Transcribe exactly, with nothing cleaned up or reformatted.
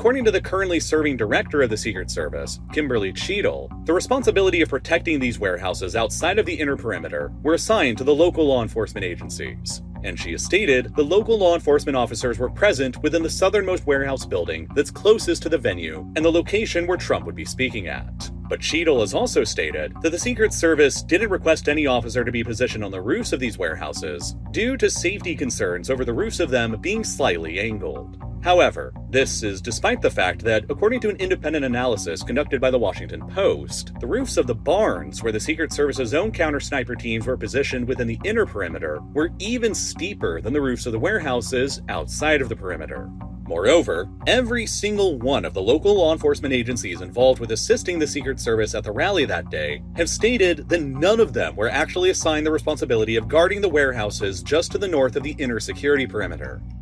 according to the currently serving director of the Secret Service, Kimberly Cheadle, the responsibility of protecting these warehouses outside of the inner perimeter were assigned to the local law enforcement agencies. And she has stated the local law enforcement officers were present within the southernmost warehouse building that's closest to the venue and the location where Trump would be speaking at. But Cheadle has also stated that the Secret Service didn't request any officer to be positioned on the roofs of these warehouses due to safety concerns over the roofs of them being slightly angled. However, this is despite the fact that, according to an independent analysis conducted by the Washington Post, the roofs of the barns where the Secret Service's own counter-sniper teams were positioned within the inner perimeter were even steeper than the roofs of the warehouses outside of the perimeter. Moreover, every single one of the local law enforcement agencies involved with assisting the Secret Service at the rally that day have stated that none of them were actually assigned the responsibility of guarding the warehouses just to the north of the inner security perimeter.